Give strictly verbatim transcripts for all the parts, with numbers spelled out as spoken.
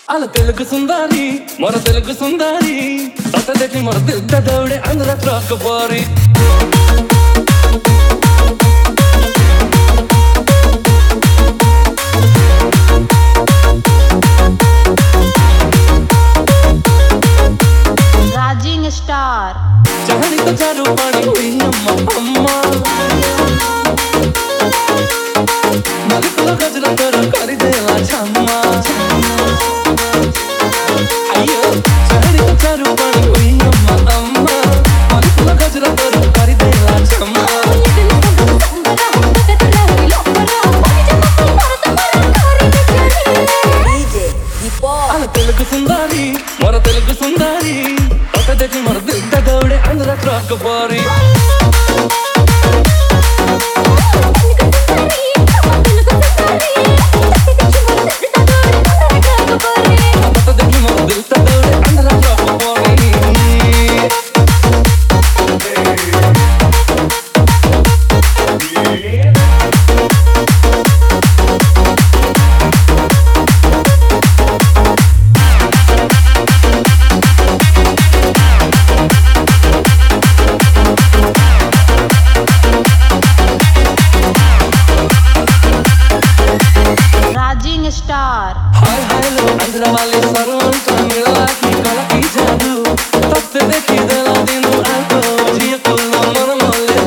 అలా తెలుగు సుందారి మన తెలుగు సుందారి అతడికి మన దిద్ద దౌడే అందర ట్రాక్ బారి राजिंग स्टार चाहनी तो चारू पानी हुई अम्मा अम्मा मलिकुला गजरा करो करी देला छम्मा अयो चाहनी तो चारू पानी हुई अम्मा अम्मा मलिकुला गजरा करो करी देला छम्मा అలా తెలుగు సుందారి మన తెలుగు సుందారి అతడికి మన దిద్ద దౌడే అందర ట్రాక్ బారి అతడికి మన దిద్ద దౌడే అందర ట్రాక్ బారి स्टार हाय हाय लो अंदर वाले सरों का मिला की कला की जादू तब से देखी दिला दिनों आको जी को मन मोले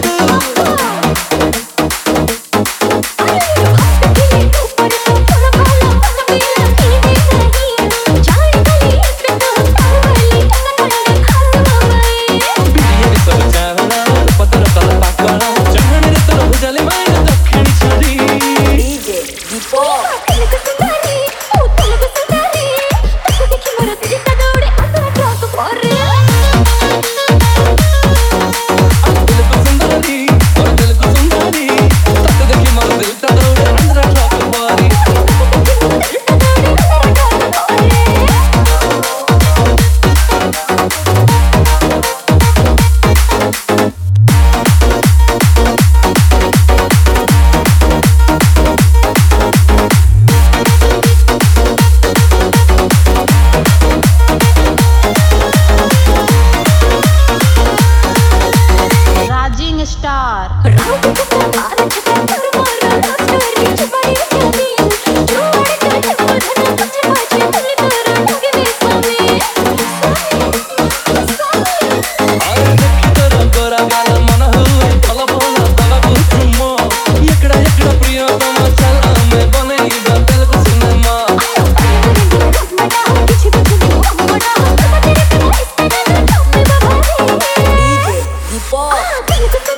स्टार Ball.